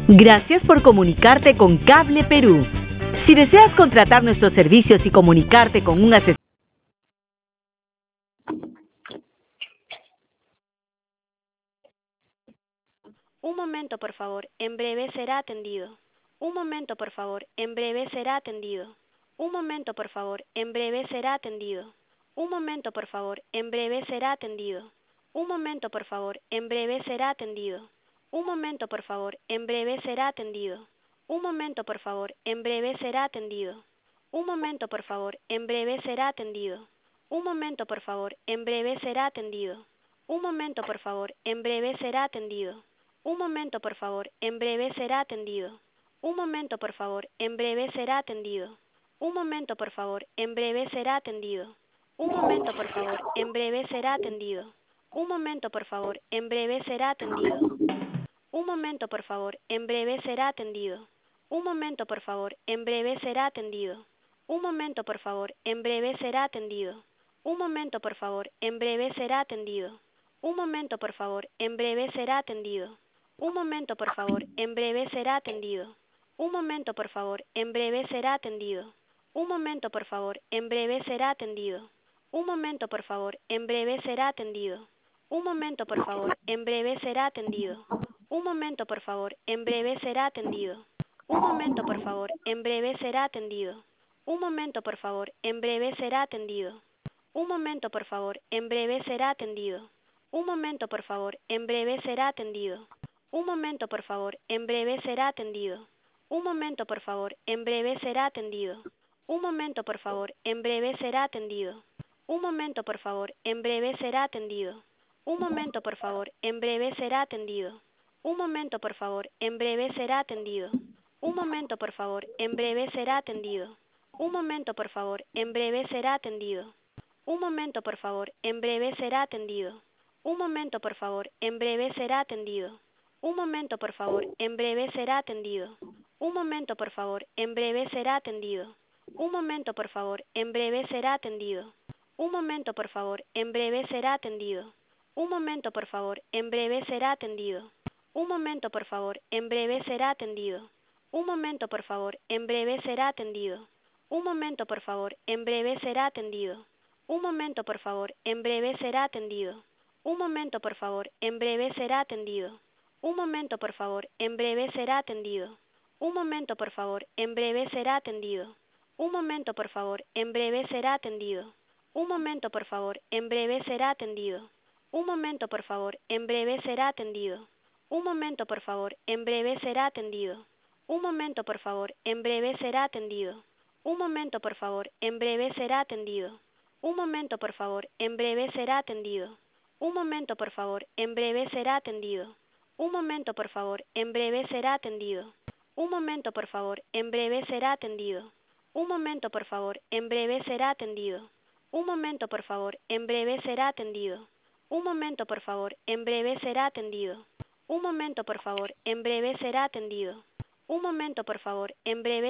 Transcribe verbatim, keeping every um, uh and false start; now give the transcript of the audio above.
Gracias por comunicarte con Cable Perú. Si deseas contratar nuestros servicios y comunicarte con un asesor, Un momento, por favor. En breve será atendido. Un momento, por favor. En breve será atendido. Un momento, por favor. En breve será atendido. Un momento, por favor. En breve será atendido. Un momento, por favor. En breve será atendido. Un momento, por favor. En breve será atendido. Un momento, por favor. En breve será atendido. Un momento, por favor. En breve será atendido. Un momento, por favor. En breve será atendido. Un momento, por favor. En breve será atendido. Un momento, por favor. En breve será atendido. Un momento, por favor. En breve será atendido. Un momento, por favor. En breve será atendido. Un momento, por favor. En breve será atendido. Un momento, por favor. En breve será atendido. Un momento, por favor. En breve será atendido. Un momento, por favor. En breve será atendido. Un momento, por favor. En breve será atendido. Un momento, por favor. En breve será atendido. Un momento, por favor. En breve será atendido. Un momento, por favor. En breve será atendido. Un momento, por favor. En breve será atendido. Un momento, por favor. En breve será atendido. Un momento, por favor. En breve será atendido. Un momento, por favor. En breve será atendido. Un momento, por favor. En breve será atendido. Un momento, por favor. En breve será atendido. Un momento, por favor. En breve será atendido. Un momento, por favor. En breve será atendido. Un momento, por favor. En breve será atendido. Un momento, por favor. En breve será atendido. Un momento, por favor. En breve será atendido. Un momento, por favor. En breve será atendido. Un momento, por favor. En breve será atendido. Un momento, por favor. En breve será atendido. Un momento, por favor. En breve será atendido. Un momento, por favor. En breve será atendido. Un momento, por favor. En breve será atendido. Un momento, por favor. En breve será atendido. Un momento, por favor. En breve será atendido. Un momento, por favor. En breve será atendido. Un momento, por favor. En breve será atendido. Un momento, por favor. En breve será atendido. Un momento, por favor. En breve será atendido. Un momento, por favor. En breve será atendido. Un momento, por favor. En breve será atendido. Un momento, por favor. En breve será atendido. Un momento, por favor. En breve será atendido. Un momento, por favor. En breve será atendido. Un momento, por favor. En breve será atendido. Un momento, por favor. En breve será atendido. Un momento, por favor. En breve será atendido. Un momento, por favor. En breve será atendido. Un momento, por favor. En breve será atendido. Un momento, por favor. En breve será atendido. Un momento, por favor. En breve será atendido. Un momento, por favor. En breve será atendido. Un momento, por favor. En breve será atendido. Un momento, por favor. En breve será atendido. Un momento, por favor. En breve será atendido. Un momento, por favor. En breve será atendido. Un momento, por favor. En breve será atendido. Un momento, por favor. En breve será atendido. Un momento, por favor. En breve será atendido. Un momento, por favor. En breve será atendido. Un momento, por favor. En breve será atendido. Un momento, por favor. En breve